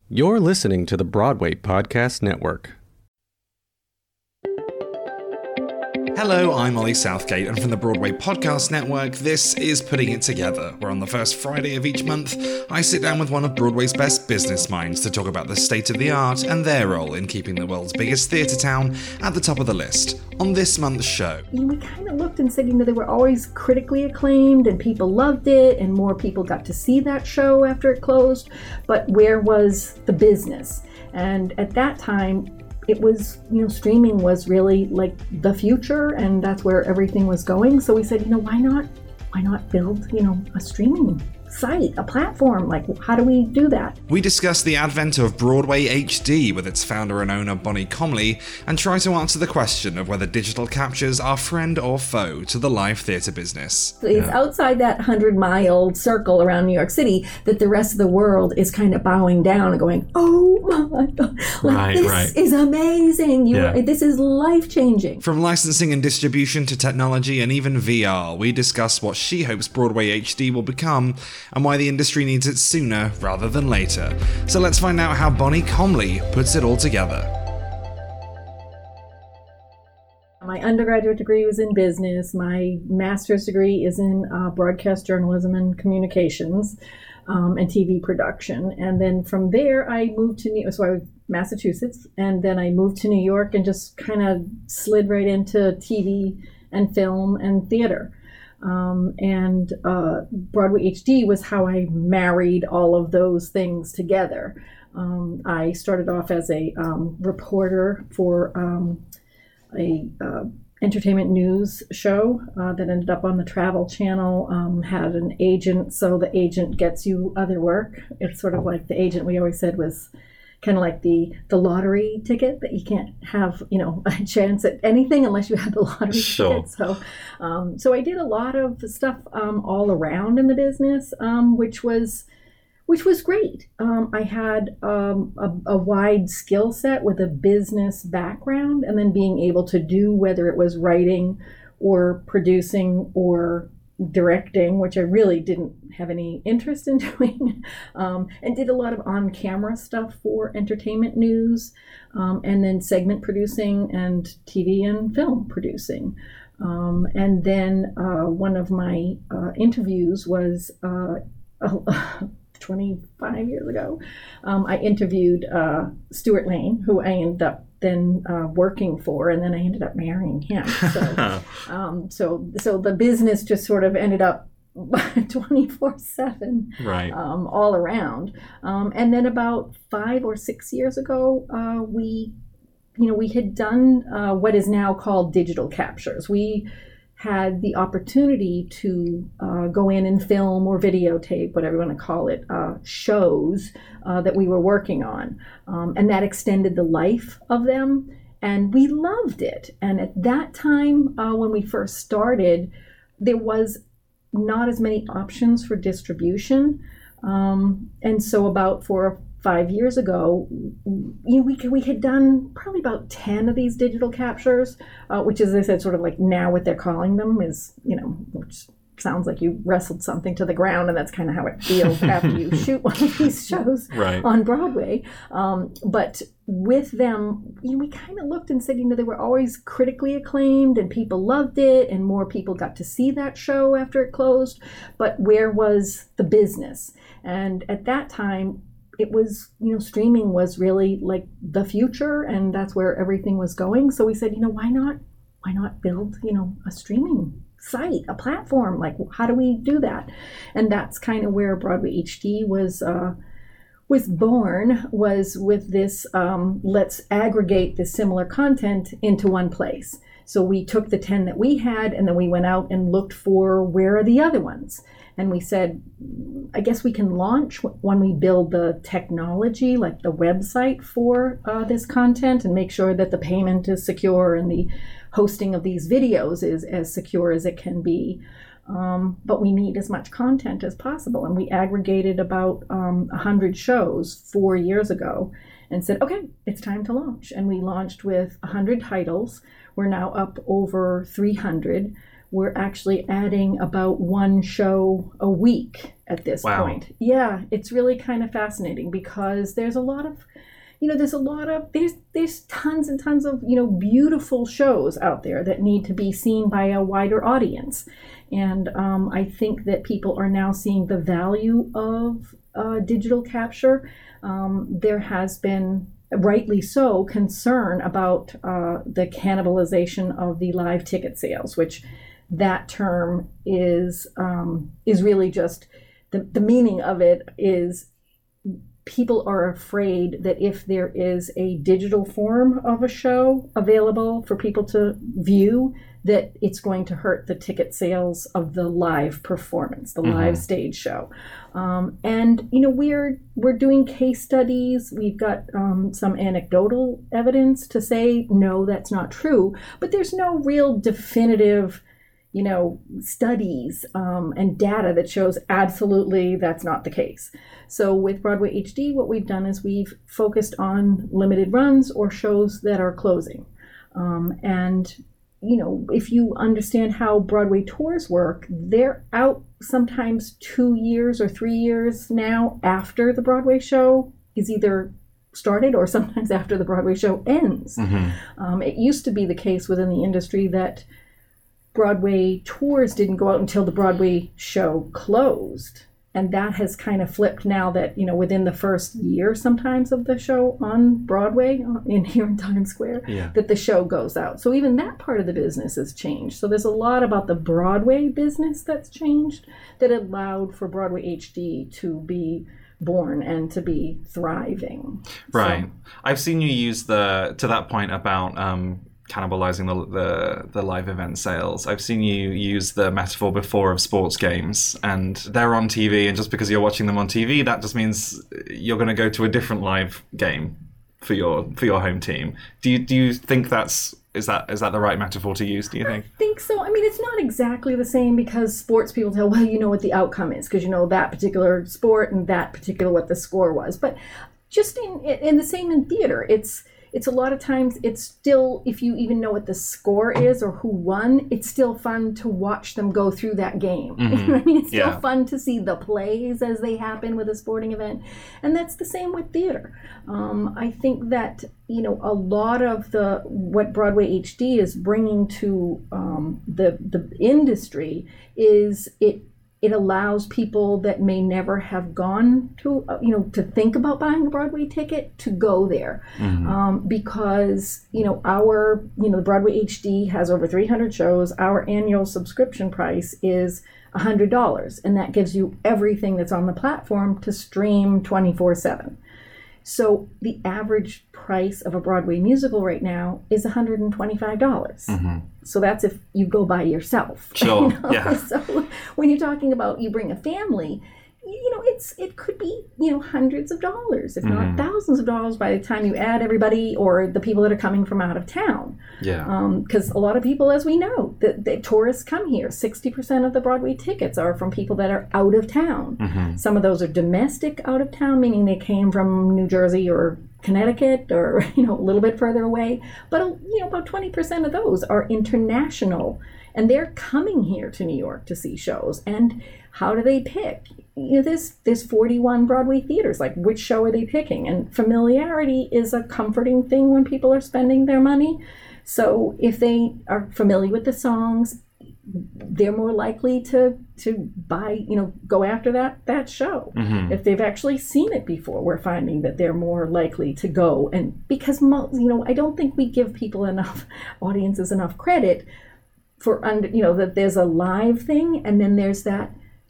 You're listening to the Broadway Podcast Network. Hello, I'm Ollie Southgate, and from the Broadway Podcast Network, this is Putting It Together, where on the first Friday of each month, I sit down with one of Broadway's best business minds to talk about the state of the art and their role in keeping the world's biggest theatre town at the top of the list. On this month's show, we kind of looked and said, they were always critically acclaimed and people loved it and more people got to see that show after it closed, but where was the business? And at that time, it was, streaming was really like the future, and that's where everything was going. So we said, why not build, a streaming site, a platform? Like, how do we do that? We discuss the advent of Broadway HD with its founder and owner Bonnie Comley, and try to answer the question of whether digital captures are friend or foe to the live theatre business. It's outside that 100-mile circle around New York City that the rest of the world is kind of bowing down and going, oh my God, this is amazing. This is life-changing. From licensing and distribution to technology and even VR, we discuss what she hopes Broadway HD will become and why the industry needs it sooner rather than later. So let's find out how Bonnie Comley puts it all together. My undergraduate degree was in business. My master's degree is in broadcast journalism and communications and TV production. And then from there, I moved to so I was Massachusetts, and then I moved to New York and just kind of slid right into TV and film and theater. And Broadway HD was how I married all of those things together. I started off as a reporter for a entertainment news show that ended up on the Travel Channel, had an agent, so the agent gets you other work. It's sort of like the agent we always said was kind of like the lottery ticket, that you can't have, a chance at anything unless you have the lottery ticket. So I did a lot of stuff all around in the business, which was great. I had a wide skill set with a business background, and then being able to do, whether it was writing or producing or directing, which I really didn't have any interest in doing, and did a lot of on-camera stuff for entertainment news, and then segment producing and TV and film producing. And then one of my interviews was 25 years ago. I interviewed Stuart Lane, who I ended up then working for, and then I ended up marrying him. So, so the business just sort of ended up 24/7, right, all around. And then about 5 or 6 years ago, we had done what is now called digital captures. We had the opportunity to go in and film or videotape, whatever you want to call it, shows that we were working on. And that extended the life of them. And we loved it. And at that time, when we first started, there was not as many options for distribution. And so about 4 or 5 years ago, we had done probably about 10 of these digital captures, which, as I said, sort of like now what they're calling them is, which sounds like you wrestled something to the ground, and that's kind of how it feels after you shoot one of these shows on Broadway. But with them, we kind of looked and said, they were always critically acclaimed and people loved it and more people got to see that show after it closed. But where was the business? And at that time, it was, streaming was really like the future, and that's where everything was going. So we said, why not build, a streaming site, a platform? Like, how do we do that? And that's kind of where Broadway HD was born, was with this, let's aggregate this similar content into one place. So we took the 10 that we had, and then we went out and looked for where are the other ones. And we said, I guess we can launch when we build the technology, like the website for this content, and make sure that the payment is secure and the hosting of these videos is as secure as it can be. But we need as much content as possible. And we aggregated about 100 shows 4 years ago and said, okay, it's time to launch. And we launched with 100 titles. We're now up over 300. we're actually adding about one show a week at this point. Yeah, it's really kind of fascinating because there's a lot of, there's tons and tons of, beautiful shows out there that need to be seen by a wider audience. And I think that people are now seeing the value of digital capture. There has been, rightly so, concern about the cannibalization of the live ticket sales, which that term is really just, the meaning of it is people are afraid that if there is a digital form of a show available for people to view, that it's going to hurt the ticket sales of the live performance, the live stage show. And we're doing case studies. We've got some anecdotal evidence to say, no, that's not true. But there's no real definitive studies and data that shows absolutely that's not the case. So with Broadway HD, what we've done is we've focused on limited runs or shows that are closing. And if you understand how Broadway tours work, they're out sometimes 2 years or 3 years now after the Broadway show is either started or sometimes after the Broadway show ends. It used to be the case within the industry that Broadway tours didn't go out until the Broadway show closed. And that has kind of flipped now that, within the first year sometimes of the show on Broadway, here in Times Square, that the show goes out. So even that part of the business has changed. So there's a lot about the Broadway business that's changed that allowed for Broadway HD to be born and to be thriving. Right. So, I've seen you use to that point about cannibalizing the live event sales. I've seen you use the metaphor before of sports games, and they're on TV, and just because you're watching them on TV, that just means you're going to go to a different live game for your home team. Do you think is that the right metaphor to use, do you think? I think so. I mean, it's not exactly the same because sports people tell, well, you know what the outcome is because you know that particular sport and that particular what the score was. But just in the same in theater, it's a lot of times, it's still, if you even know what the score is or who won, it's still fun to watch them go through that game. You know what I mean? It's still fun to see the plays as they happen with a sporting event. And that's the same with theater. I think that, a lot of what Broadway HD is bringing to the industry is it allows people that may never have gone to, to think about buying a Broadway ticket to go there. Because, the Broadway HD has over 300 shows. Our annual subscription price is $100. And that gives you everything that's on the platform to stream 24/7. So the average price of a Broadway musical right now is $125. So that's if you go by yourself. Sure, yeah. So when you're talking about you bring a family, it could be, hundreds of dollars, if not thousands of dollars by the time you add everybody or the people that are coming from out of town. Yeah. Because a lot of people, as we know, the tourists come here. 60% of the Broadway tickets are from people that are out of town. Some of those are domestic out of town, meaning they came from New Jersey or Connecticut or, a little bit further away. But, about 20% of those are international. And they're coming here to New York to see shows. And how do they pick? There's 41 Broadway theaters. Like, which show are they picking? And familiarity is a comforting thing when people are spending their money. So if they are familiar with the songs, they're more likely to buy, go after that show. If they've actually seen it before, we're finding that they're more likely to go. And because, I don't think we give audiences enough credit for that there's a live thing, and then there's the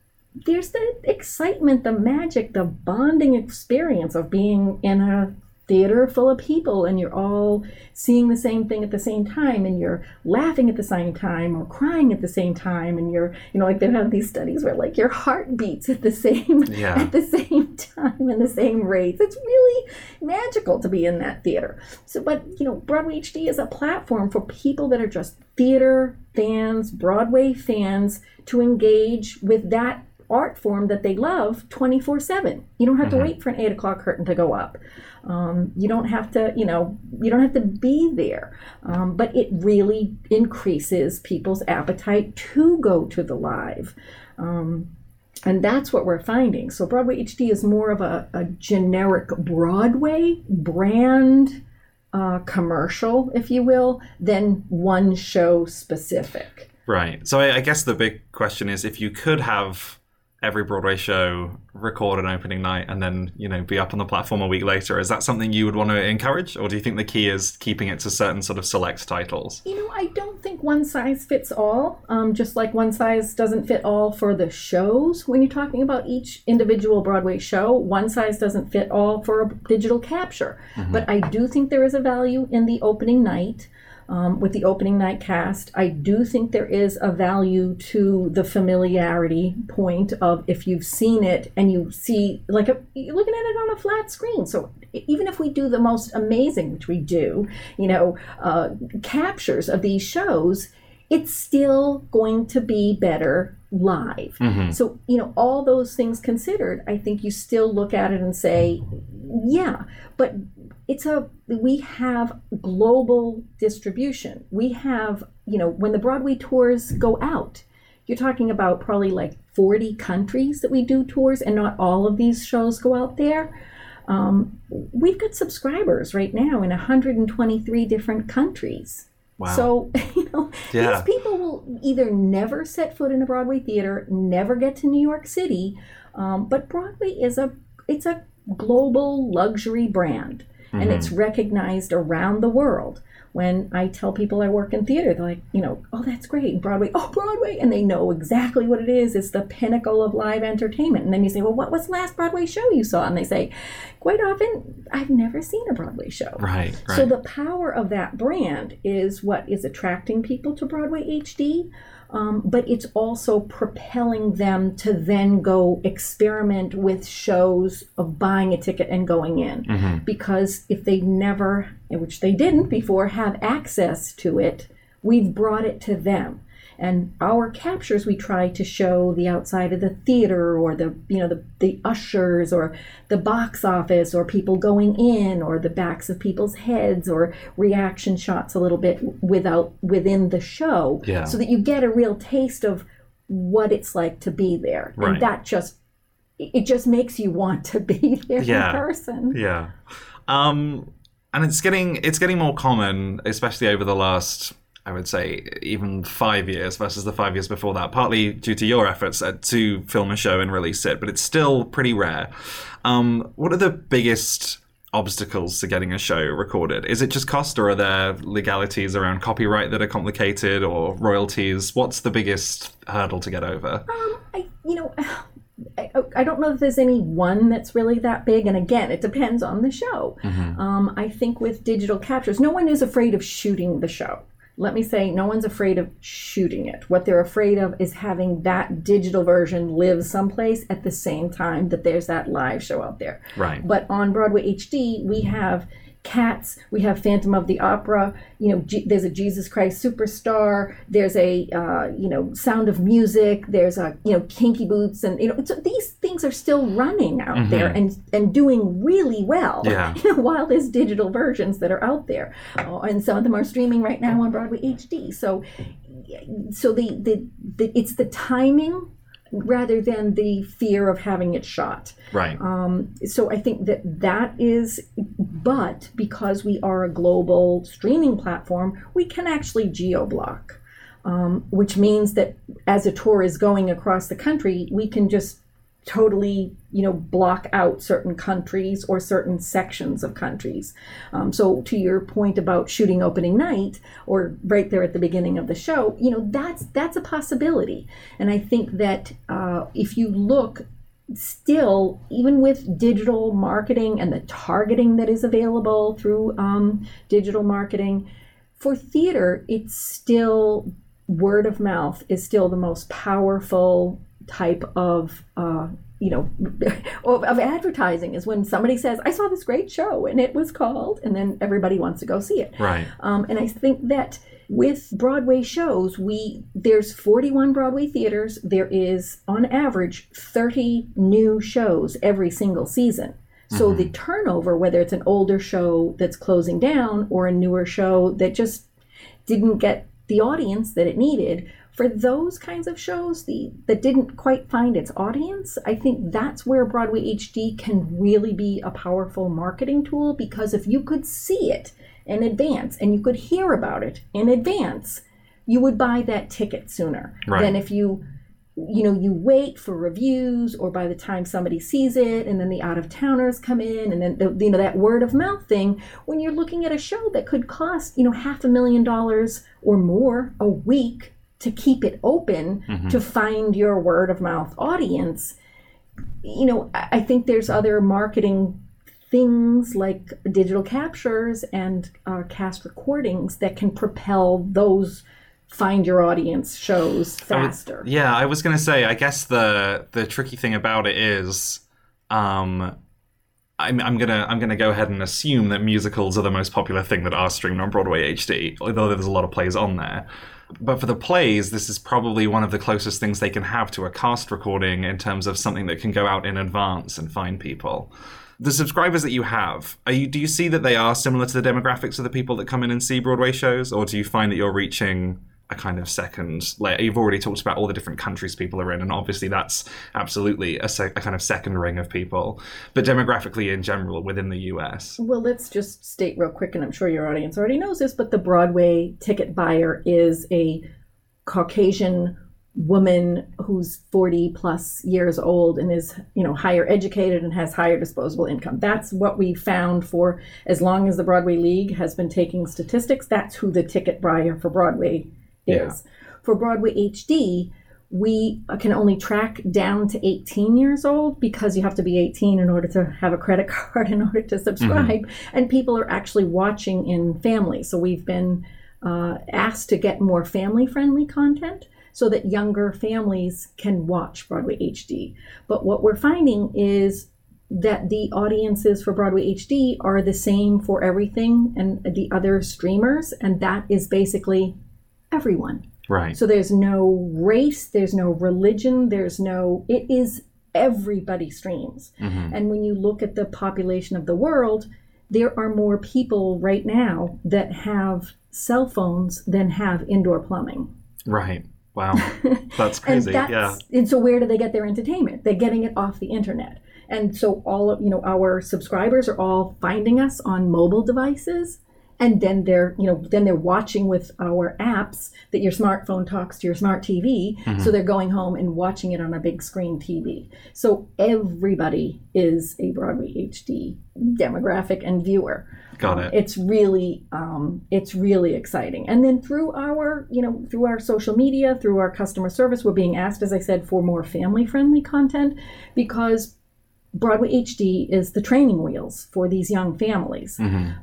excitement, the magic, the bonding experience of being in a theater full of people and you're all seeing the same thing at the same time and you're laughing at the same time or crying at the same time, and you're like they have these studies where like your heart beats at the same time and the same rates. It's really magical to be in that theater. So but Broadway HD is a platform for people that are just theater fans, Broadway fans, to engage with that art form that they love 24/7. You don't have to wait for an 8 o'clock curtain to go up. You don't have to, you don't have to be there. But it really increases people's appetite to go to the live. And that's what we're finding. So Broadway HD is more of a generic Broadway brand commercial, if you will, than one show specific. Right. So I guess the big question is, if you could have every Broadway show record an opening night and then, be up on the platform a week later, is that something you would want to encourage? Or do you think the key is keeping it to certain sort of select titles? I don't think one size fits all, just like one size doesn't fit all for the shows. When you're talking about each individual Broadway show, one size doesn't fit all for a digital capture. But I do think there is a value in the opening night. With the opening night cast, I do think there is a value to the familiarity point of if you've seen it and you see, you're looking at it on a flat screen. So even if we do the most amazing, which we do, captures of these shows, it's still going to be better live. So, all those things considered, I think you still look at it and say, yeah, but we have global distribution. We have, when the Broadway tours go out, you're talking about probably like 40 countries that we do tours, and not all of these shows go out there. We've got subscribers right now in 123 different countries. Wow. So, these people will either never set foot in a Broadway theater, never get to New York City, but Broadway is it's a global luxury brand, and it's recognized around the world. When I tell people I work in theater, they're like, oh, that's great. And Broadway, and they know exactly what it is. It's the pinnacle of live entertainment. And then you say, well, what was the last Broadway show you saw? And they say, quite often, I've never seen a Broadway show. Right. So the power of that brand is what is attracting people to Broadway HD. But it's also propelling them to then go experiment with shows of buying a ticket and going in. Because if they never, which they didn't before, have access to it, we've brought it to them. And our captures, we try to show the outside of the theater, or the ushers, or the box office, or people going in, or the backs of people's heads, or reaction shots a little bit within the show, so that you get a real taste of what it's like to be there. Right. And that just makes you want to be there in person. Yeah. And it's getting more common, especially over the last, I would say, even 5 years versus the 5 years before that, partly due to your efforts to film a show and release it, but it's still pretty rare. What are the biggest obstacles to getting a show recorded? Is it just cost, or are there legalities around copyright that are complicated, or royalties? What's the biggest hurdle to get over? I don't know if there's any one that's really that big. And again, it depends on the show. I think with digital captures, no one is afraid of shooting the show. Let me say, no one's afraid of shooting it. What they're afraid of is having that digital version live someplace at the same time that there's that live show out there. Right. But on Broadway HD, we have Cats, we have Phantom of the Opera, there's a Jesus Christ Superstar, there's a, Sound of Music, there's a, Kinky Boots, and, so these things are still running out there and doing really well, while there's digital versions that are out there. And some of them are streaming right now on Broadway HD. So it's the timing rather than the fear of having it shot. Right. So I think that is, but because we are a global streaming platform, we can actually geo-block, which means that as a tour is going across the country, we can just totally, block out certain countries or certain sections of countries. So to your point about shooting opening night, or right there at the beginning of the show, that's a possibility. And I think that if you look still, even with digital marketing and the targeting that is available through digital marketing, for theater, it's still, word of mouth is still the most powerful type of of advertising, is when somebody says, I saw this great show and it was called, and then everybody wants to go see it. Right. And I think that With Broadway shows, there's 41 Broadway theaters. There is, on average, 30 new shows every single season. So the turnover, whether it's an older show that's closing down or a newer show that just didn't get the audience that it needed, for those kinds of shows that didn't quite find its audience, I think that's where Broadway HD can really be a powerful marketing tool, because if you could see it in advance and you could hear about it in advance, you would buy that ticket sooner than if you wait for reviews, or by the time somebody sees it and then the out-of-towners come in, and then that word of mouth thing, when you're looking at a show that could cost $500,000 or more a week to keep it open to find your word of mouth audience. I think there's other marketing things like digital captures and cast recordings that can propel those find your audience shows faster. I was going to say, I guess the tricky thing about it is, I'm gonna go ahead and assume that musicals are the most popular thing that are streamed on Broadway HD, although there's a lot of plays on there. But for the plays, this is probably one of the closest things they can have to a cast recording in terms of something that can go out in advance and find people. The subscribers that you have, do you see that they are similar to the demographics of the people that come in and see Broadway shows, or do you find that you're reaching a kind of second layer? You've already talked about all the different countries people are in, and obviously that's absolutely a kind of second ring of people. But demographically in general within the US. Well, let's just state real quick, and I'm sure your audience already knows this, but the Broadway ticket buyer is a Caucasian woman who's 40 plus years old and is, higher educated and has higher disposable income. That's what we found for as long as the Broadway League has been taking statistics. That's who the ticket buyer for Broadway is. For Broadway HD, we can only track down to 18 years old, because you have to be 18 in order to have a credit card in order to subscribe. And people are actually watching in families. So we've been asked to get more family-friendly content so that younger families can watch Broadway HD. But what we're finding is that the audiences for Broadway HD are the same for everything and the other streamers, and that is basically everyone. Right. So there's no race, there's no religion, it is everybody streams. And when you look at the population of the world, there are more people right now that have cell phones than have indoor plumbing. Right. Wow. That's crazy. And so where do they get their entertainment? They're getting it off the internet. And so all of, our subscribers are all finding us on mobile devices. And then they're watching with our apps that your smartphone talks to your smart TV. So they're going home and watching it on a big screen TV. So everybody is a Broadway HD demographic and viewer. Got it. It's really exciting. And then through our social media, through our customer service, we're being asked, as I said, for more family-friendly content, because Broadway HD is the training wheels for these young families.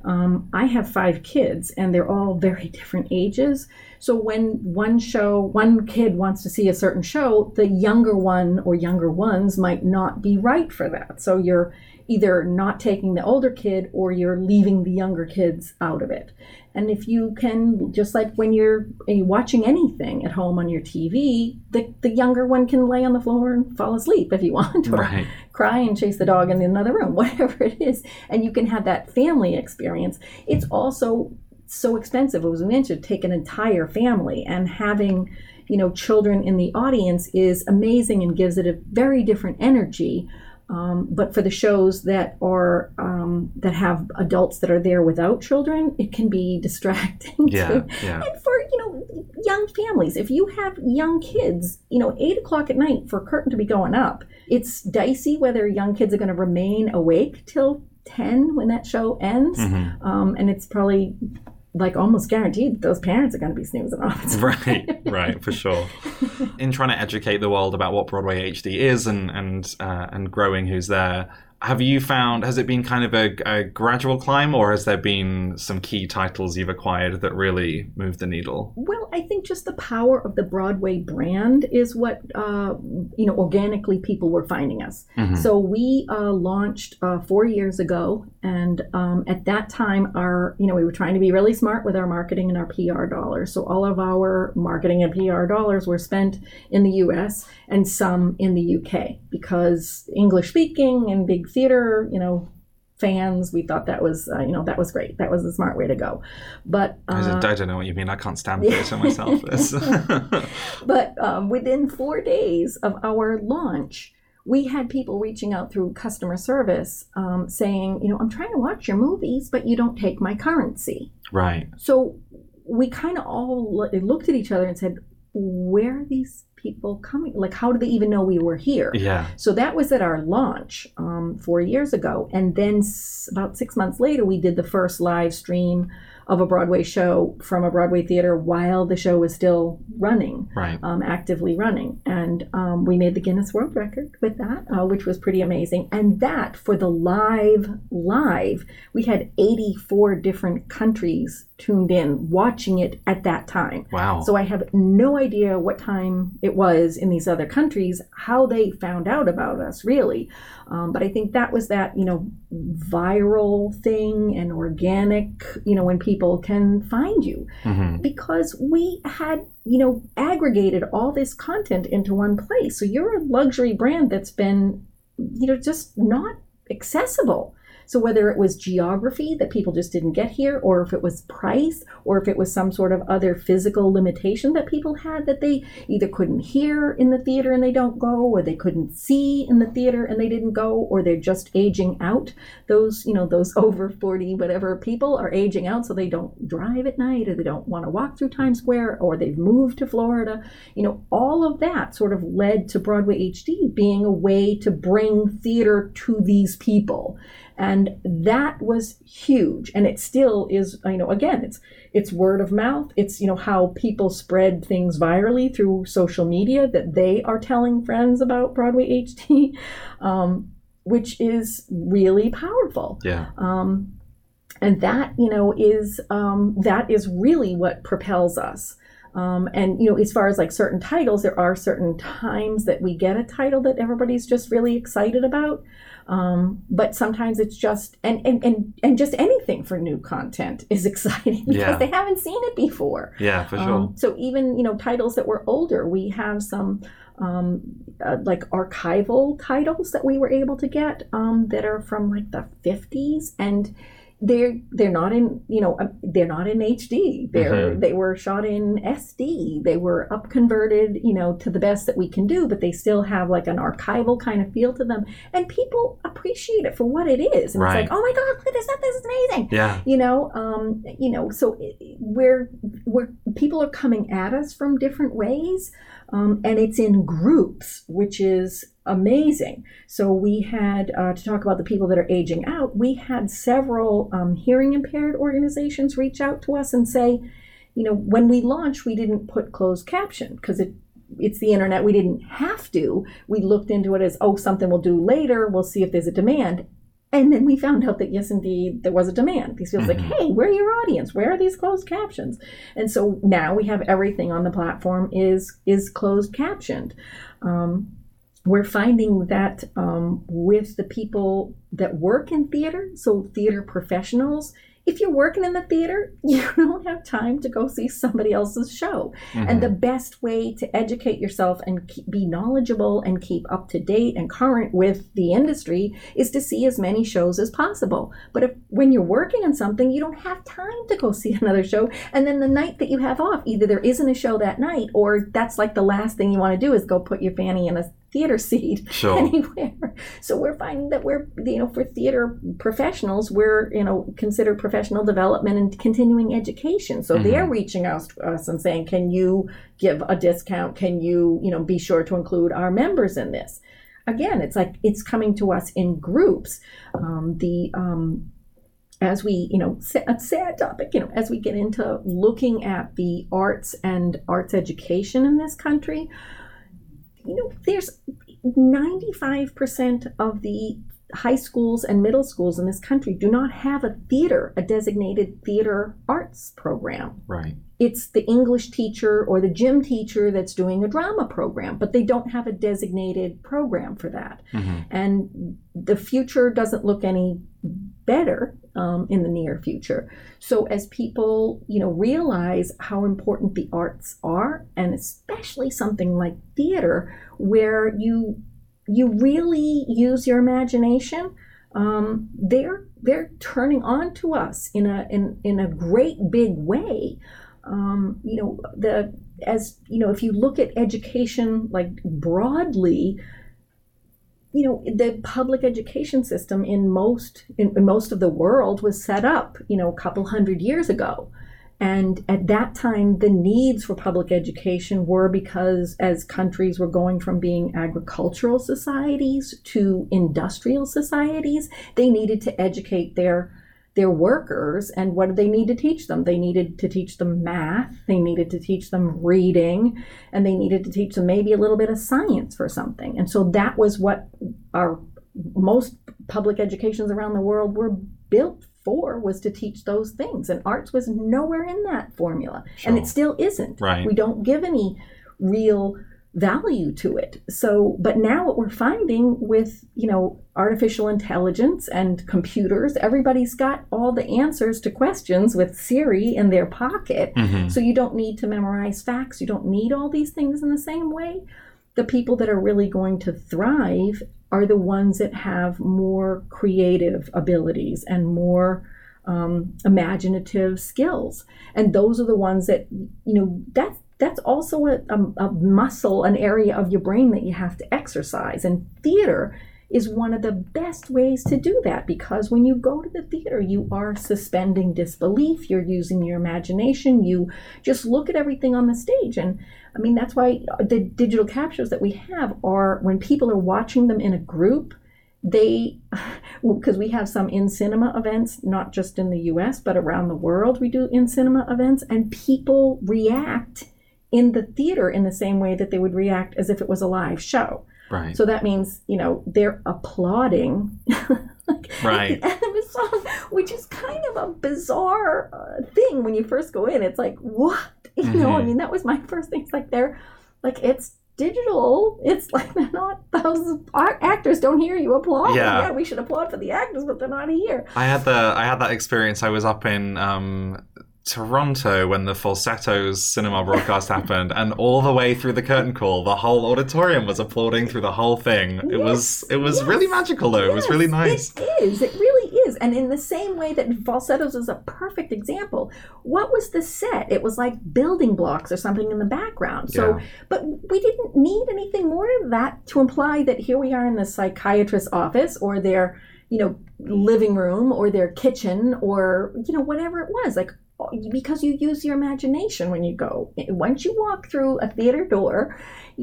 I have 5 kids, and they're all very different ages. So when one kid wants to see a certain show, the younger one or younger ones might not be right for that. So you're either not taking the older kid, or you're leaving the younger kids out of it. And if you can, just like when you're watching anything at home on your TV, the younger one can lay on the floor and fall asleep if you want, or cry and chase the dog in another room, whatever it is. And you can have that family experience. It's also so expensive, as we mentioned, to take an entire family, and having, children in the audience is amazing and gives it a very different energy. But for the shows that are that have adults that are there without children, it can be distracting too. And for young families, if you have young kids, 8:00 at night for curtain to be going up, it's dicey whether young kids are going to remain awake till 10 when that show ends, and it's probably almost guaranteed that those parents are going to be snoozing off. Right, for sure. In trying to educate the world about what Broadway HD is and growing who's there, has it been kind of a gradual climb, or has there been some key titles you've acquired that really moved the needle? Well, I think just the power of the Broadway brand is what, organically people were finding us. Mm-hmm. So we launched 4 years ago, and at that time, we were trying to be really smart with our marketing and our PR dollars. So all of our marketing and PR dollars were spent in the US and some in the UK, because English speaking and big theater, fans, we thought that was great. That was the smart way to go. But I don't know what you mean. I can't stand theater myself. But within 4 days of our launch, we had people reaching out through customer service saying, I'm trying to watch your movies, but you don't take my currency. Right. So we kind of all looked at each other and said, where are these people coming? Like, how do they even know we were here? Yeah. So that was at our launch 4 years ago. And then about 6 months later, we did the first live stream of a Broadway show from a Broadway theater while the show was still running, right. Actively running. And we made the Guinness World Record with that, which was pretty amazing. And that, for the live, we had 84 different countries tuned in, watching it at that time. Wow. So I have no idea what time it was in these other countries, how they found out about us, really. But I think that was that, viral thing and organic, when people can find you. Mm-hmm. Because we had, aggregated all this content into one place. So you're a luxury brand that's been, just not accessible. So whether it was geography that people just didn't get here, or if it was price, or if it was some sort of other physical limitation that people had that they either couldn't hear in the theater and they don't go, or they couldn't see in the theater and they didn't go, or they're just aging out. Those over 40 whatever people are aging out, so they don't drive at night, or they don't want to walk through Times Square, or they've moved to Florida. All of that sort of led to Broadway HD being a way to bring theater to these people. And that was huge. And it still is, again, it's word of mouth. It's, how people spread things virally through social media, that they are telling friends about Broadway HD, which is really powerful. Yeah. And that, that is really what propels us. And, as far as like certain titles, there are certain times that we get a title that everybody's just really excited about. But sometimes it's just, and just anything for new content is exciting because they haven't seen it before. Yeah, for sure. So even, titles that were older, we have some, like archival titles that we were able to get, that are from like the 50s, and they're not in they're not in HD. They were shot in SD. They were up converted to the best that we can do, but they still have like an archival kind of feel to them, and people appreciate it for what it is. And right. It's like, oh my God, look at this stuff! This is amazing. Yeah. So we're people are coming at us from different ways, and it's in groups, which is amazing. So we had, to talk about the people that are aging out, we had several hearing impaired organizations reach out to us and say, when we launched, we didn't put closed caption because it's the internet. We didn't have to. We looked into it as, something we'll do later. We'll see if there's a demand. And then we found out that, yes, indeed, there was a demand. These people like, hey, we're your audience. Where are these closed captions? And so now we have everything on the platform is closed captioned. We're finding that with the people that work in theater, so theater professionals, if you're working in the theater, you don't have time to go see somebody else's show. Mm-hmm. And the best way to educate yourself and be knowledgeable and keep up to date and current with the industry is to see as many shows as possible. But when you're working on something, you don't have time to go see another show. And then the night that you have off, either there isn't a show that night, or that's like the last thing you want to do is go put your fanny in a theater seat anywhere. So we're finding that we're, for theater professionals, we're, considered professional development and continuing education. So they're reaching out to us and saying, can you give a discount? Can you, be sure to include our members in this? Again, it's like, it's coming to us in groups. As we, a sad topic, as we get into looking at the arts and arts education in this country, there's 95% of the high schools and middle schools in this country do not have a designated theater arts program. Right. It's the English teacher or the gym teacher that's doing a drama program, but they don't have a designated program for that. And the future doesn't look any better in the near future. So as people, realize how important the arts are, and especially something like theater, where you really use your imagination, they're turning on to us in a great big way. If you look at education like broadly, the public education system in most of the world was set up, a couple hundred years ago. And at that time, the needs for public education were because as countries were going from being agricultural societies to industrial societies, they needed to educate their workers. And what did they need to teach them? They needed to teach them math, they needed to teach them reading, and they needed to teach them maybe a little bit of science for something. And so that was what our most public educations around the world were built for, was to teach those things. And arts was nowhere in that formula. Sure. And it still isn't. Right. We don't give any real value to it. So, but now what we're finding with, artificial intelligence and computers, everybody's got all the answers to questions with Siri in their pocket. So you don't need to memorize facts. You don't need all these things in the same way. The people that are really going to thrive are the ones that have more creative abilities and more imaginative skills. And those are the ones that, that's also a muscle, an area of your brain that you have to exercise. And theater is one of the best ways to do that, because when you go to the theater, you are suspending disbelief, you're using your imagination, you just look at everything on the stage. And I mean, that's why the digital captures that we have are, when people are watching them in a group, because we have some in-cinema events, not just in the US, but around the world we do in-cinema events, and people react in the theater in the same way that they would react as if it was a live show. Right. So that means, they're applauding right. the end of a song, which is kind of a bizarre thing when you first go in. It's like, what? That was my first thing. It's like it's digital. It's like they're not, those actors don't hear you applaud. Yeah, we should applaud for the actors, but they're not here. I had that experience. I was up in Toronto when the Falsettos cinema broadcast happened, and all the way through the curtain call, the whole auditorium was applauding through the whole thing. It was really magical though. It was really nice. It really is. And in the same way that Falsettos is a perfect example, what was the set? It was like building blocks or something in the background. So, but we didn't need anything more than that to imply that here we are in the psychiatrist's office or their, living room or their kitchen or, whatever it was. Like, because you use your imagination when you go. Once you walk through a theater door,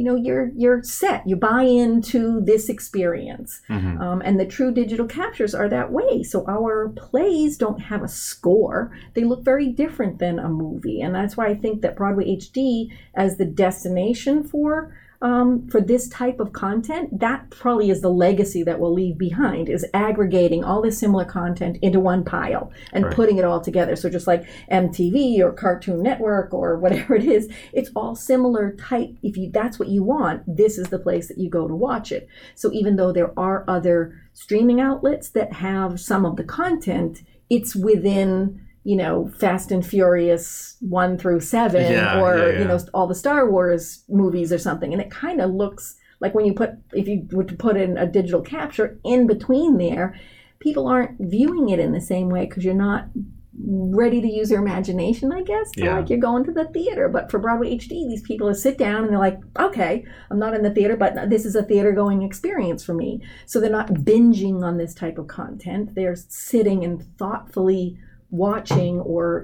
you're set. You buy into this experience. And the true digital captures are that way. So our plays don't have a score. They look very different than a movie. And that's why I think that Broadway HD as the destination for this type of content, that probably is the legacy that we'll leave behind, is aggregating all this similar content into one pile and putting it all together. So just like MTV or Cartoon Network or whatever it is, it's all similar type. If that's what you want, this is the place that you go to watch it. So even though there are other streaming outlets that have some of the content, it's within Fast and Furious 1 through 7 or all the Star Wars movies or something. And it kind of looks like if you were to put in a digital capture in between there, people aren't viewing it in the same way because you're not ready to use your imagination, I guess. Like you're going to the theater. But for Broadway HD, these people sit down and they're like, okay, I'm not in the theater, but this is a theater going experience for me. So they're not binging on this type of content. They're sitting and thoughtfully watching or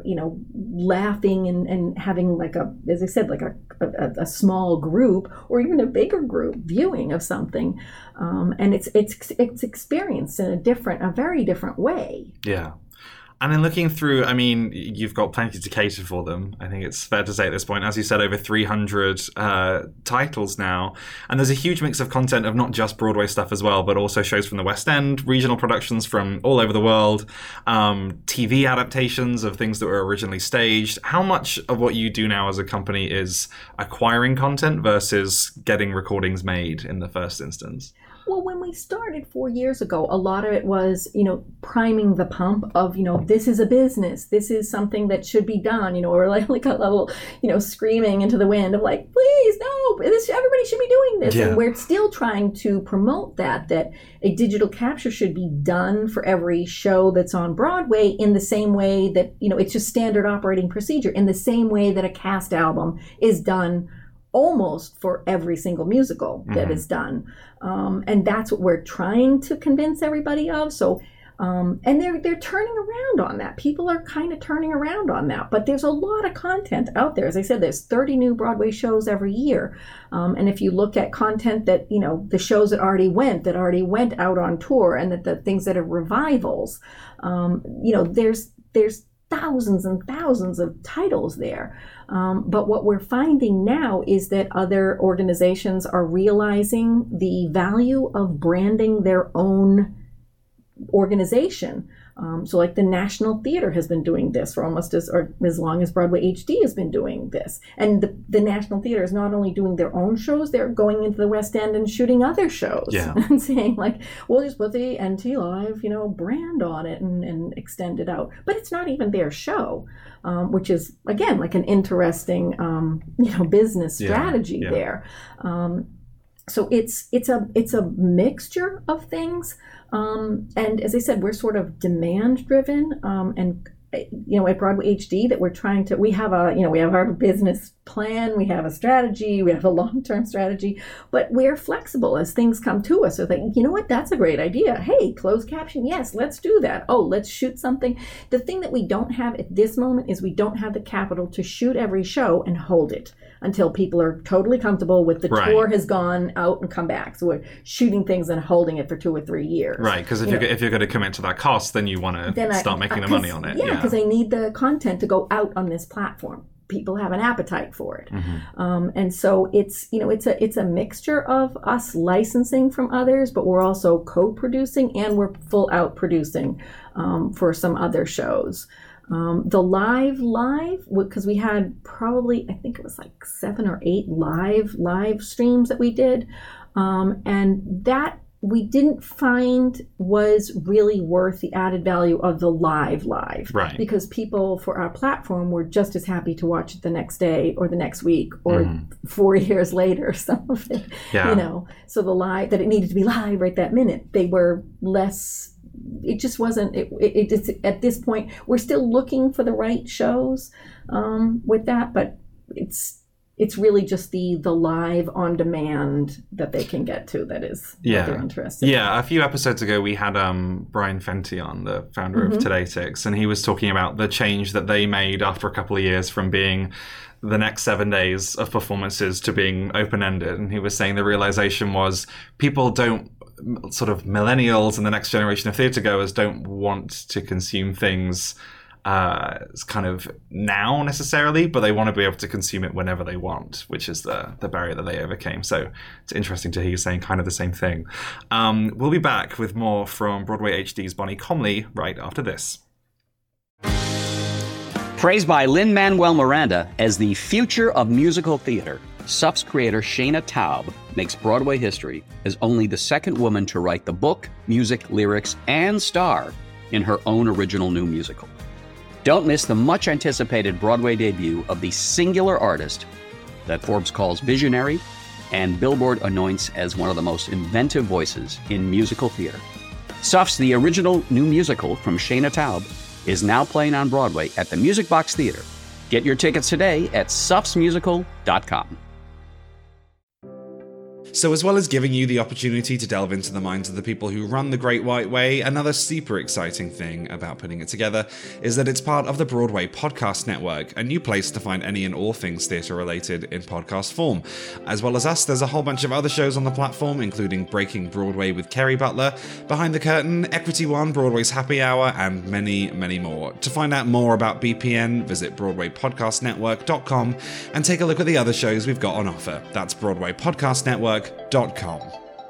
laughing and having as I said, a small group or even a bigger group viewing of something, and it's experienced in a very different way. And then looking through, I mean, you've got plenty to cater for them. I think it's fair to say at this point, as you said, over 300 titles now. And there's a huge mix of content of not just Broadway stuff as well, but also shows from the West End, regional productions from all over the world, TV adaptations of things that were originally staged. How much of what you do now as a company is acquiring content versus getting recordings made in the first instance? Well, when we started 4 years ago, a lot of it was, priming the pump of, this is a business. This is something that should be done, or like a level, screaming into the wind of like, please, no, everybody should be doing this. Yeah. And we're still trying to promote that a digital capture should be done for every show that's on Broadway in the same way that, it's just standard operating procedure, in the same way that a cast album is done almost for every single musical that is done. And that's what we're trying to convince everybody of. So, and they're turning around on that. People are kind of turning around on that. But there's a lot of content out there. As I said, there's 30 new Broadway shows every year. And if you look at content that, the shows that already went out on tour, and that the things that are revivals, there's thousands and thousands of titles there. But what we're finding now is that other organizations are realizing the value of branding their own organization. So like the National Theater has been doing this for almost as long as Broadway HD has been doing this. And the National Theater is not only doing their own shows, they're going into the West End and shooting other shows. Yeah. And saying like, we'll just put the NT Live, brand on it and extend it out. But it's not even their show, which is, again, like an interesting, business strategy there. So it's a mixture of things. And as I said, we're sort of demand driven, and at Broadway HD that we're trying to, we have our business plan, we have a strategy, we have a long-term strategy, but we're flexible as things come to us. So that, that's a great idea. Hey, closed caption, yes, let's do that. Oh, let's shoot something. The thing that we don't have at this moment is we don't have the capital to shoot every show and hold it until people are totally comfortable with the tour has gone out and come back. So we're shooting things and holding it for 2 or 3 years. Right, because if you're going to commit to that cost, then you want to start making the money on it. Yeah, because I need the content to go out on this platform. People have an appetite for it. And so it's a mixture of us licensing from others, but we're also co-producing and we're full out producing for some other shows. The live, because we had probably, I think it was like 7 or 8 live streams that we did. And that we didn't find was really worth the added value of the live. Right. Because people for our platform were just as happy to watch it the next day or the next week or 4 years later, some of it, So the live, that it needed to be live right that minute, they were less. It just wasn't, it's at this point, we're still looking for the right shows with that, but it's really just the live on demand that they can get to that is what they're interested in. Yeah, a few episodes ago we had Brian Fenty on, the founder of Todaytix, and he was talking about the change that they made after a couple of years from being the next 7 days of performances to being open-ended. And he was saying the realization was people don't, sort of millennials and the next generation of theatre goers don't want to consume things kind of now necessarily, but they want to be able to consume it whenever they want, which is the barrier that they overcame. So it's interesting to hear you saying kind of the same thing. We'll be back with more from Broadway HD's Bonnie Comley right after this. Praised by Lin-Manuel Miranda as the future of musical theater, SUF's creator Shana Taub makes Broadway history as only the second woman to write the book, music, lyrics, and star in her own original new musical. Don't miss the much-anticipated Broadway debut of the singular artist that Forbes calls visionary and Billboard anoints as one of the most inventive voices in musical theater. SUF's The Original New Musical from Shana Taub is now playing on Broadway at the Music Box Theater. Get your tickets today at sufsmusical.com. So as well as giving you the opportunity to delve into the minds of the people who run the Great White Way, another super exciting thing about putting it together is that it's part of the Broadway Podcast Network, a new place to find any and all things theatre related in podcast form. As well as us, there's a whole bunch of other shows on the platform, including Breaking Broadway with Kerry Butler, Behind the Curtain, Equity One, Broadway's Happy Hour, and many, many more. To find out more about BPN, visit BroadwayPodcastNetwork.com and take a look at the other shows we've got on offer. That's BroadwayPodcastNetwork.com.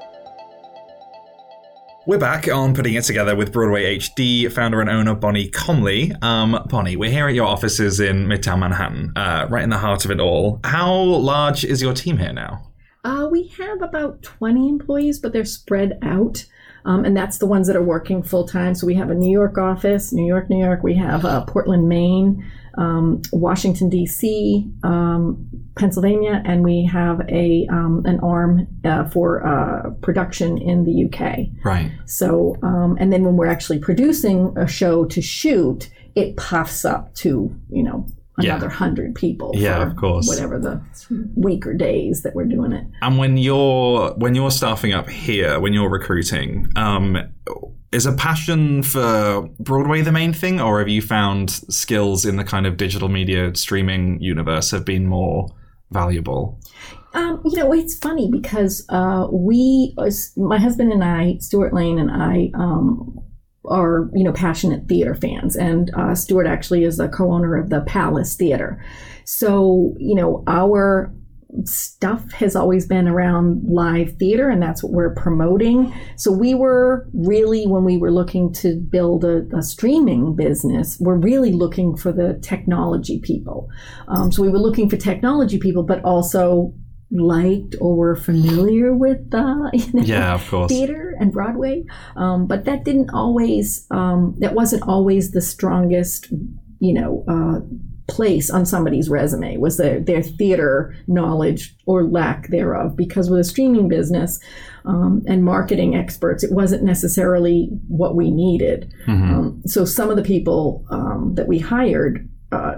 We're back on Putting It Together with Broadway HD founder and owner Bonnie Comley. Bonnie, we're here at your offices in Midtown Manhattan, right in the heart of it all. How large is your team here now? We have about 20 employees, but they're spread out. And that's the ones that are working full time. So we have a New York office, New York. We have Portland, Maine, Washington, D.C., Pennsylvania, and we have an arm for production in the UK. Right. So, and then when we're actually producing a show to shoot, it puffs up to, another 100 people. Yeah, of course. Whatever the week or days that we're doing it. And when you're staffing up here, when you're recruiting, is a passion for Broadway the main thing, or have you found skills in the kind of digital media streaming universe have been more valuable? It's funny because my husband and I, Stuart Lane and I, are passionate theater fans, and Stuart actually is a co-owner of the Palace Theater. So our stuff has always been around live theater, and that's what we're promoting. So we were really, when we were looking to build a streaming business, we're really looking for the technology people. So we were looking for technology people, but also liked or were familiar with of course, theater and Broadway, but that wasn't always the strongest place on somebody's resume, was their theater knowledge or lack thereof, because with a streaming business and marketing experts, it wasn't necessarily what we needed. So some of the people that we hired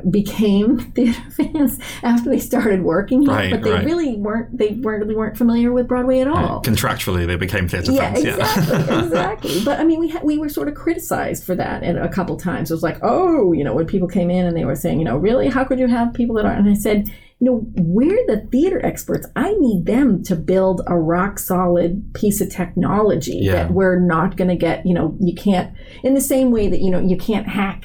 became theater fans after they started working here, but they really weren't familiar with Broadway at all. Contractually, they became theater fans. Exactly. But I mean, we were sort of criticized for that a couple times. It was like, when people came in and they were saying, really, how could you have people that aren't? And I said, we're the theater experts. I need them to build a rock solid piece of technology that we're not going to get, you can't, in the same way that, you can't hack,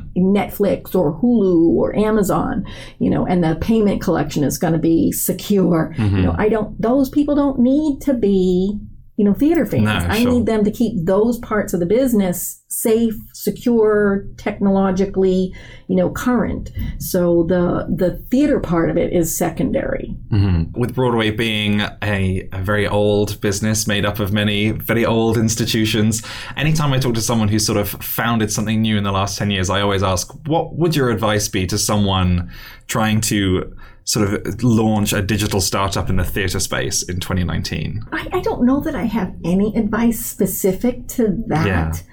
Netflix or Hulu or Amazon, and the payment collection is going to be secure. Those people don't need to be, theater fans. I need them to keep those parts of the business safe, secure, technologically, current. So the theater part of it is secondary. With Broadway being a very old business made up of many very old institutions, anytime I talk to someone who's sort of founded something new in the last 10 years, I always ask, what would your advice be to someone trying to sort of launch a digital startup in the theatre space in 2019? I don't know that I have any advice specific to that.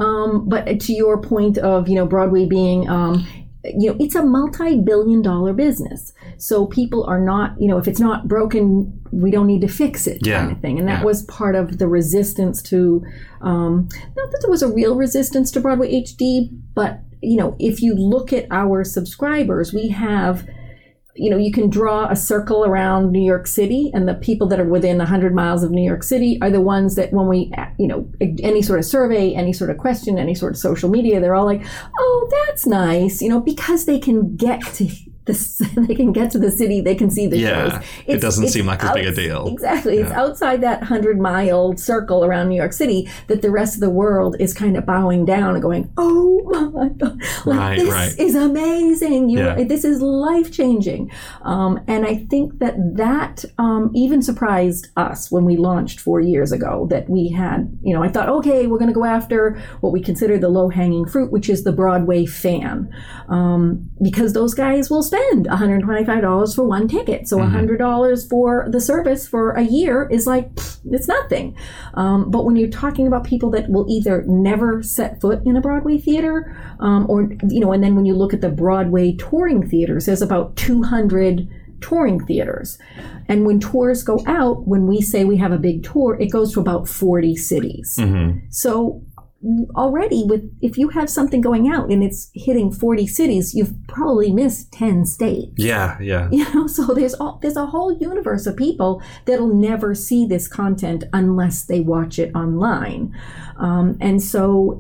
But to your point of, Broadway being, it's a multi-billion-dollar business. So people are not, if it's not broken, we don't need to fix it kind of thing. And that was part of the resistance to, not that there was a real resistance to Broadway HD, but, if you look at our subscribers, we have, you can draw a circle around New York City, and the people that are within 100 miles of New York City are the ones that when we, any sort of survey, any sort of question, any sort of social media, they're all like, oh, that's nice, because they can get to they can get to the city, they can see the shows. It doesn't seem like as big a deal. Exactly. It's outside that 100-mile circle around New York City that the rest of the world is kind of bowing down and going, oh my God, this is amazing. This is life-changing. And I think that even surprised us when we launched 4 years ago, that we had, I thought, okay, we're going to go after what we consider the low-hanging fruit, which is the Broadway fan. Because those guys will spend $125 for one ticket. So $100 for the service for a year is like, it's nothing. But when you're talking about people that will either never set foot in a Broadway theater, or, and then when you look at the Broadway touring theaters, there's about 200 touring theaters. And when tours go out, when we say we have a big tour, it goes to about 40 cities. So already if you have something going out and it's hitting 40 cities, you've probably missed 10 states. Yeah. So there's a whole universe of people that'll never see this content unless they watch it online. And so,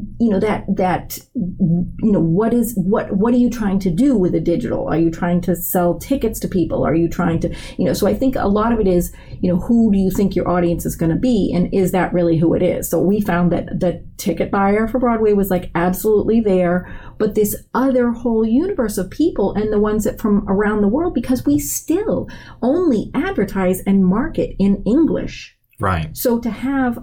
what are you trying to do with the digital? Are you trying to sell tickets to people? Are you trying to, so I think a lot of it is, who do you think your audience is going to be? And is that really who it is? So we found that the ticket buyer for Broadway was like absolutely there, but this other whole universe of people and the ones that from around the world, because we still only advertise and market in English. Right. So to have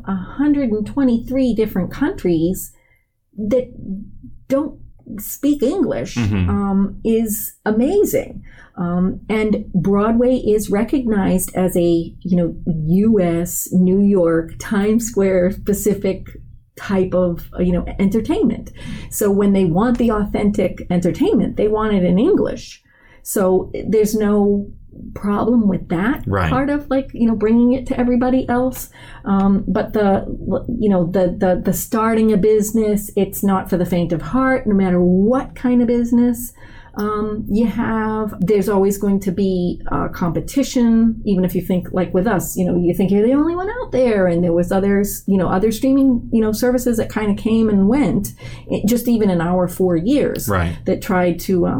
123 different countries that don't speak English is amazing. And Broadway is recognized as a, U.S., New York, Times Square specific type of, entertainment. So when they want the authentic entertainment, they want it in English. So there's no problem with that part of bringing it to everybody else. But the starting a business, it's not for the faint of heart, no matter what kind of business there's always going to be competition, even if you think like with us, you think you're the only one out there, and there was others, other streaming, services that kind of came and went, just even in our 4 years, that tried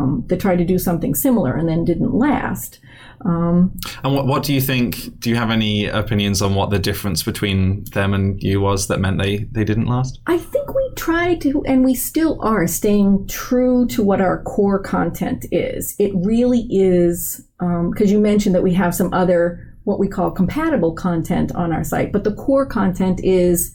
to do something similar and then didn't last. And what do you think? Do you have any opinions on what the difference between them and you was that meant they didn't last? I think we tried to, and we still are, staying true to what our core content is. It really is, because you mentioned that we have some other, what we call compatible content on our site, but the core content is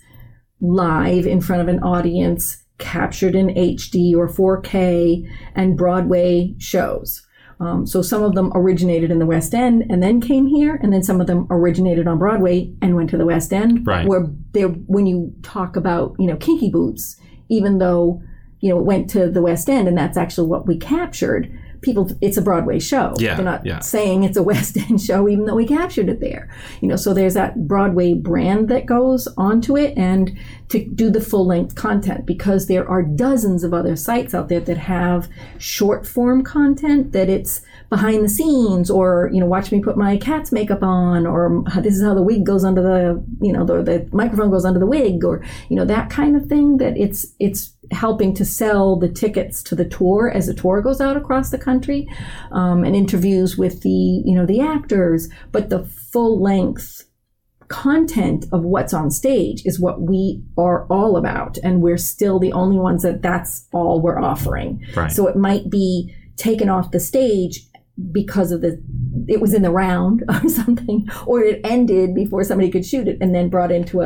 live in front of an audience, captured in HD or 4K, and Broadway shows. So some of them originated in the West End and then came here, and then some of them originated on Broadway and went to the West End. Right. Where when you talk about, Kinky Boots, even though, it went to the West End and that's actually what we captured, it's a Broadway show. Yeah, they're not saying it's a West End show, even though we captured it there. So there's that Broadway brand that goes onto it, and to do the full length content, because there are dozens of other sites out there that have short form content that it's behind the scenes, or, watch me put my cat's makeup on, or this is how the wig goes under the, the microphone goes under the wig, or, that kind of thing, that it's helping to sell the tickets to the tour as the tour goes out across the country, and interviews with the actors. But the full length content of what's on stage is what we are all about, and we're still the only ones that's all we're offering. Right. So it might be taken off the stage because of it was in the round or something, or it ended before somebody could shoot it and then brought into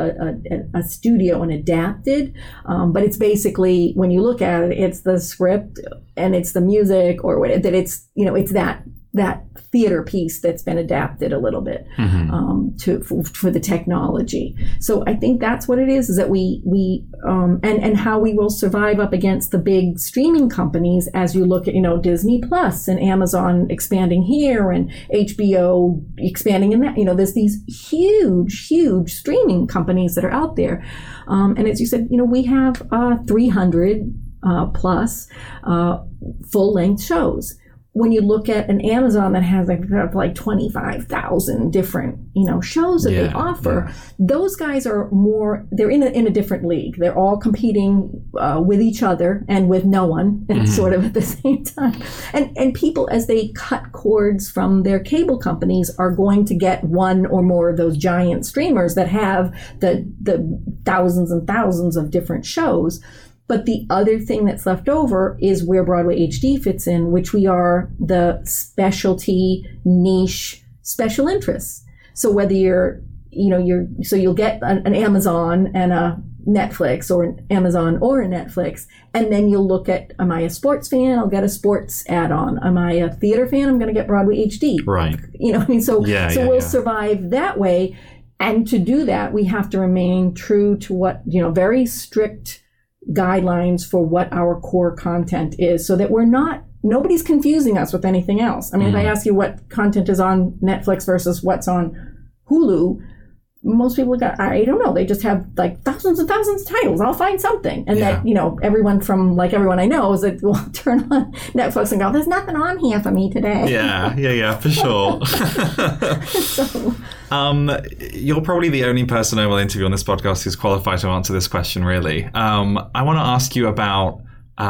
a studio and adapted. But it's basically, when you look at it, it's the script and it's the music, or that it's, it's that theater piece that's been adapted a little bit for the technology. So I think that's what it is that we and how we will survive up against the big streaming companies, as you look at, Disney Plus and Amazon expanding here and HBO expanding in that. There's these huge streaming companies that are out there. And as you said, we have 300 plus full-length shows. When you look at an Amazon that has like 25,000 different, shows that they offer, those guys are they're in a different league. They're all competing with each other and with no one sort of at the same time. And people, as they cut cords from their cable companies, are going to get one or more of those giant streamers that have the thousands and thousands of different shows. But the other thing that's left over is where Broadway HD fits in, which we are the specialty niche special interests. So whether you'll get an Amazon and a Netflix, or an Amazon or a Netflix, and then you'll look at, am I a sports fan? I'll get a sports add-on. Am I a theater fan? I'm going to get Broadway HD. Right. We'll survive that way. And to do that, we have to remain true to what, very strict guidelines for what our core content is, so that we're not nobody's confusing us with anything else. I mean, if I ask you what content is on Netflix versus what's on Hulu, most people I don't know. They just have like thousands and thousands of titles. I'll find something. And that, everyone I know is that will turn on Netflix and go, there's nothing on here for me today. Yeah, for sure. So, you're probably the only person I will interview on this podcast who's qualified to answer this question, really. I want to ask you about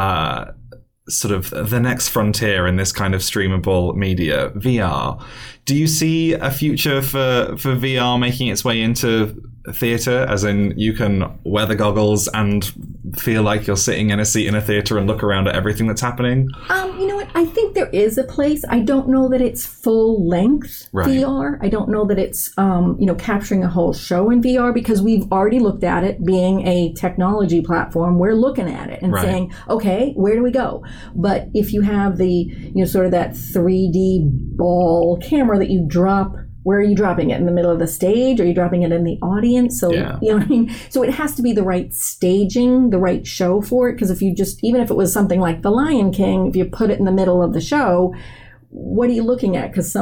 sort of the next frontier in this kind of streamable media, VR. Do you see a future for VR making its way into theatre, as in you can wear the goggles and feel like you're sitting in a seat in a theatre and look around at everything that's happening? You know what? I think there is a place. I don't know that it's full length VR. I don't know that it's, capturing a whole show in VR, because we've already looked at it being a technology platform. We're looking at it and saying, okay, where do we go? But if you have the, sort of that 3D ball camera that you drop, where are you dropping it? In the middle of the stage? Are you dropping it in the audience? So, you know what I mean? So it has to be the right staging, the right show for it. Because if you even if it was something like The Lion King, if you put it in the middle of the show, what are you looking at? Because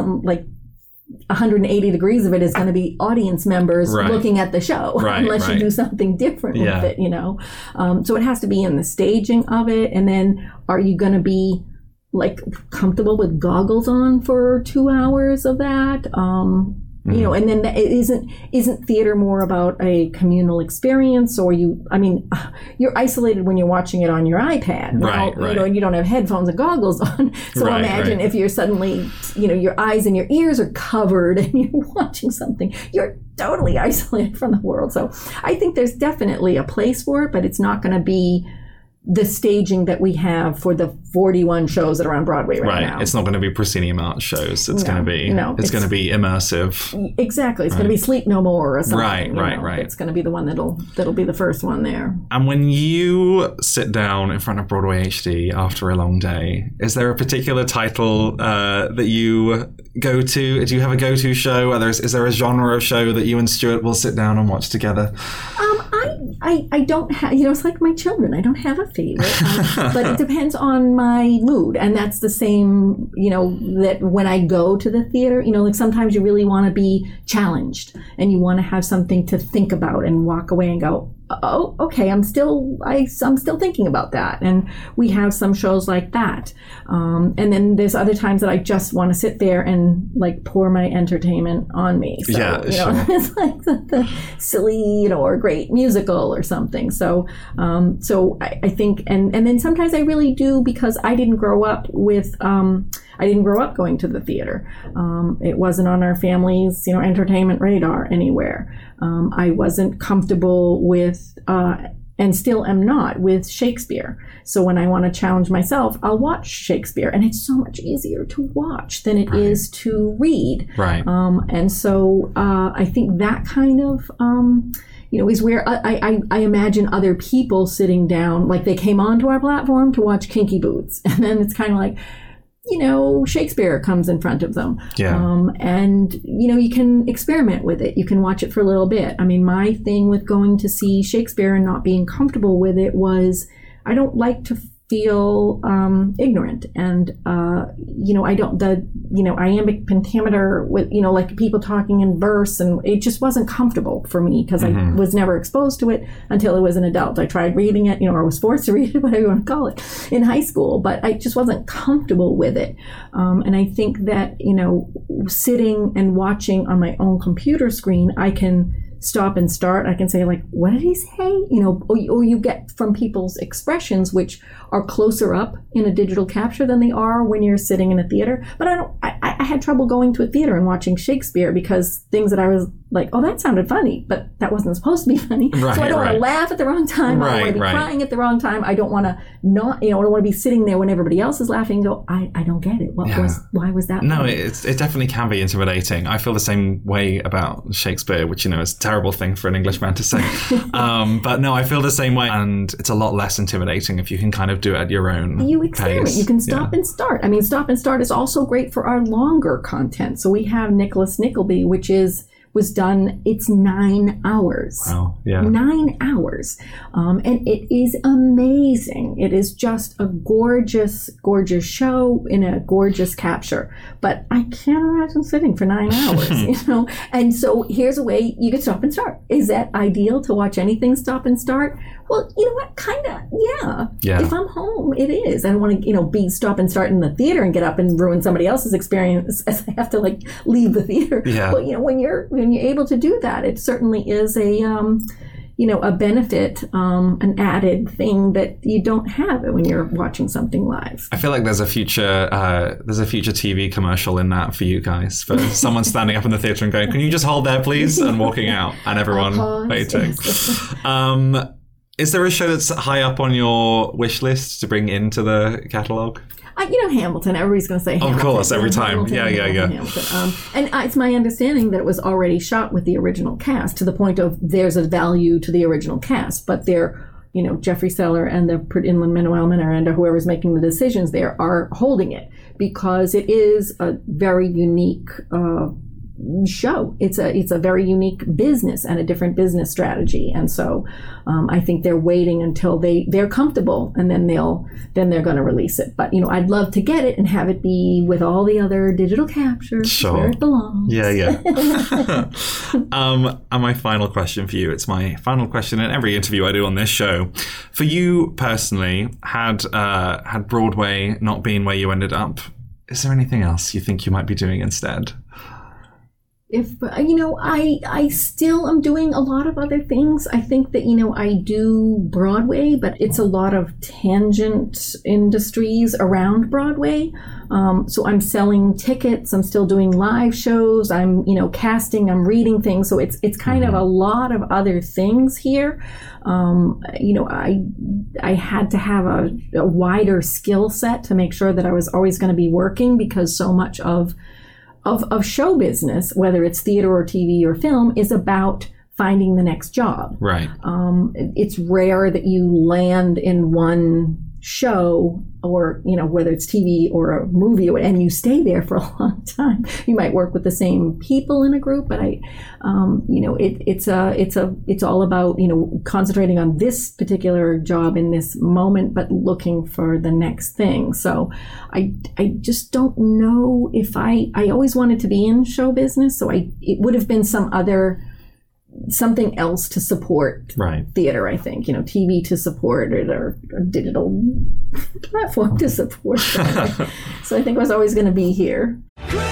180 degrees of it is going to be audience members looking at the show, unless you do something different with it, So it has to be in the staging of it. And then are you going to be comfortable with goggles on for 2 hours of that? And then isn't theater more about a communal experience, or you're isolated when you're watching it on your iPad, and you don't have headphones and goggles on. So imagine if you're suddenly, your eyes and your ears are covered and you're watching something, you're totally isolated from the world. So I think there's definitely a place for it, but it's not going to be the staging that we have for the 41 shows that are on Broadway right now. It's not going to be proscenium art shows. It's going to be going to be immersive. Exactly. It's going to be Sleep No More or something. Right. It's going to be the one that'll be the first one there. And when you sit down in front of Broadway HD after a long day, is there a particular title that you go to? Do you have a go-to show? Is there a genre of show that you and Stuart will sit down and watch together? I don't have, it's like my children. I don't have a favorite, but it depends on my mood. And that's the same, that when I go to the theater, sometimes you really want to be challenged and you want to have something to think about and walk away and go, oh, okay, I'm still thinking about that. And we have some shows like that. And then there's other times that I just want to sit there and pour my entertainment on me. So, it's like the silly, or great musical or something. So, I think, and then sometimes I really do, because I didn't grow up going to the theater. It wasn't on our family's, entertainment radar anywhere. I wasn't comfortable with, and still am not, with Shakespeare. So when I want to challenge myself, I'll watch Shakespeare, and it's so much easier to watch than it is to read. Right. And so I think that kind of, is where I imagine other people sitting down, like they came onto our platform to watch Kinky Boots, and then it's kind of like, Shakespeare comes in front of them. And, you can experiment with it. You can watch it for a little bit. I mean, my thing with going to see Shakespeare and not being comfortable with it was I don't like to feel ignorant. And, iambic pentameter with, like people talking in verse, and it just wasn't comfortable for me because I was never exposed to it until I was an adult. I tried reading it, or was forced to read it, whatever you want to call it, in high school, but I just wasn't comfortable with it. And I think that, sitting and watching on my own computer screen, I can stop and start. I can say, what did he say? Or you get from people's expressions, which are closer up in a digital capture than they are when you're sitting in a theater. But I had trouble going to a theater and watching Shakespeare, because things that I was like, oh, that sounded funny, but that wasn't supposed to be funny. So I don't want to laugh at the wrong time. I don't want to be crying at the wrong time. I don't want to I don't want to be sitting there when everybody else is laughing and go, I don't get it. Why was that? No, funny? It definitely can be intimidating. I feel the same way about Shakespeare, which, is a terrible thing for an Englishman to say. But no, I feel the same way. And it's a lot less intimidating if you can kind of do it at your own You experiment. pace. You can stop and start. I mean, stop and start is also great for our longer content. So we have Nicholas Nickleby, which is was done, it's 9 hours. Wow, yeah. 9 hours. And it is amazing. It is just a gorgeous, gorgeous show in a gorgeous capture. But I can't imagine sitting for 9 hours, And so here's a way you could stop and start. Is that ideal to watch anything stop and start? Well, you know what? Kind of, yeah. If I'm home, it is. I don't want to, be stop and start in the theater and get up and ruin somebody else's experience as I have to leave the theater. Yeah. But when you're able to do that, it certainly is a benefit, an added thing that you don't have when you're watching something live. I feel like there's a future TV commercial in that for you guys, for someone standing up in the theater and going, "Can you just hold there, please?" and walking out, and everyone waiting. Yes. Is there a show that's high up on your wish list to bring into the catalogue? Hamilton. Everybody's going to say Hamilton. Of course, every time. Hamilton. And it's my understanding that it was already shot with the original cast, to the point of there's a value to the original cast, but they're, Jeffrey Seller and the Lin-Manuel Miranda, whoever's making the decisions there, are holding it because it is a very unique show. It's a very unique business and a different business strategy, and so I think they're waiting until they're comfortable, and then they're going to release it. But I'd love to get it and have it be with all the other digital captures, sure, where it belongs. Yeah. And my final question for you, it's my final question in every interview I do on this show. For you personally, had Broadway not been where you ended up, is there anything else you think you might be doing instead? I still am doing a lot of other things. I think that, I do Broadway, but it's a lot of tangent industries around Broadway. So I'm selling tickets. I'm still doing live shows. I'm, casting, I'm reading things. So it's kind of a lot of other things here. I had to have a wider skill set to make sure that I was always going to be working, because so much of show business, whether it's theater or TV or film, is about finding the next job. Right. It's rare that you land in one show, or whether it's TV or a movie, and you stay there for a long time. You might work with the same people in a group, but it's all about concentrating on this particular job in this moment, but looking for the next thing. So I just don't know if I always wanted to be in show business, so it would have been something else to support theater, I think, TV to support it, or a digital platform to support it. So I think I was always going to be here.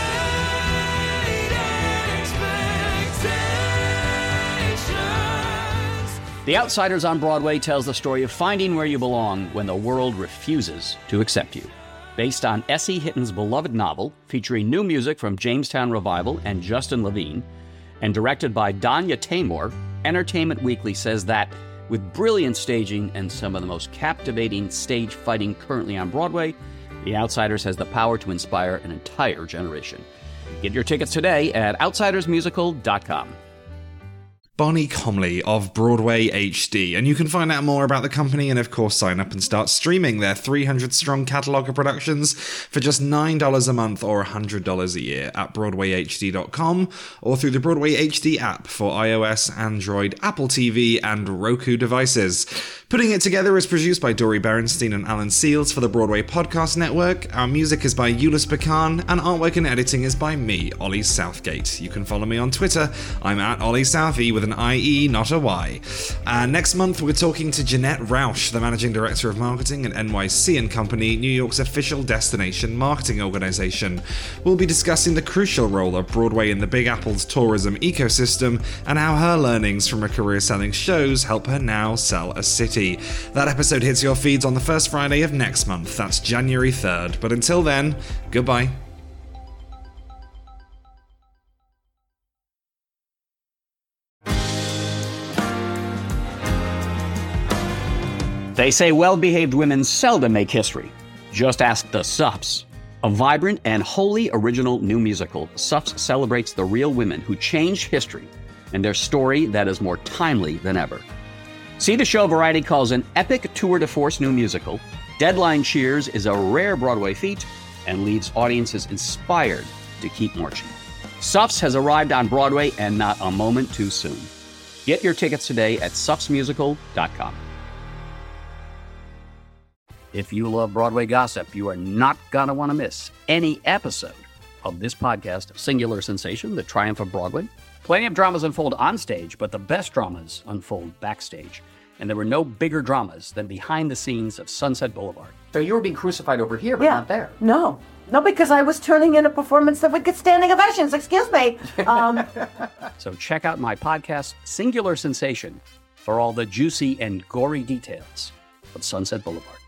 The Outsiders on Broadway tells the story of finding where you belong when the world refuses to accept you. Based on S.E. Hitton's beloved novel, featuring new music from Jamestown Revival and Justin Levine, and directed by Danya Taymor, Entertainment Weekly says that, with brilliant staging and some of the most captivating stage fighting currently on Broadway, The Outsiders has the power to inspire an entire generation. Get your tickets today at outsidersmusical.com. Bonnie Comley of Broadway HD, and you can find out more about the company and of course sign up and start streaming their 300-strong catalogue of productions for just $9 a month or $100 a year at BroadwayHD.com or through the Broadway HD app for iOS, Android, Apple TV and Roku devices. Putting It Together is produced by Dori Berenstein and Alan Seals for the Broadway Podcast Network. Our music is by Euless Bacan, and artwork and editing is by me, Ollie Southgate. You can follow me on Twitter. I'm at Ollie Southie with an IE, not a Y. Next month, we're talking to Jeanette Rausch, the Managing Director of Marketing at NYC & Company, New York's official destination marketing organization. We'll be discussing the crucial role of Broadway in the Big Apple's tourism ecosystem and how her learnings from a career selling shows help her now sell a city. That episode hits your feeds on the first Friday of next month. That's January 3rd. But until then, goodbye. They say well-behaved women seldom make history. Just ask the Suffs. A vibrant and wholly original new musical, Suffs celebrates the real women who changed history and their story that is more timely than ever. See the show Variety calls an epic tour de force new musical. Deadline cheers is a rare Broadway feat and leaves audiences inspired to keep marching. Suffs has arrived on Broadway, and not a moment too soon. Get your tickets today at suffsmusical.com. If you love Broadway gossip, you are not going to want to miss any episode of this podcast, Singular Sensation, The Triumph of Broadway. Plenty of dramas unfold on stage, but the best dramas unfold backstage. And there were no bigger dramas than behind the scenes of Sunset Boulevard. So you were being crucified over here, but not there. No, because I was turning in a performance that would get standing ovations. Excuse me. So check out my podcast, Singular Sensation, for all the juicy and gory details of Sunset Boulevard.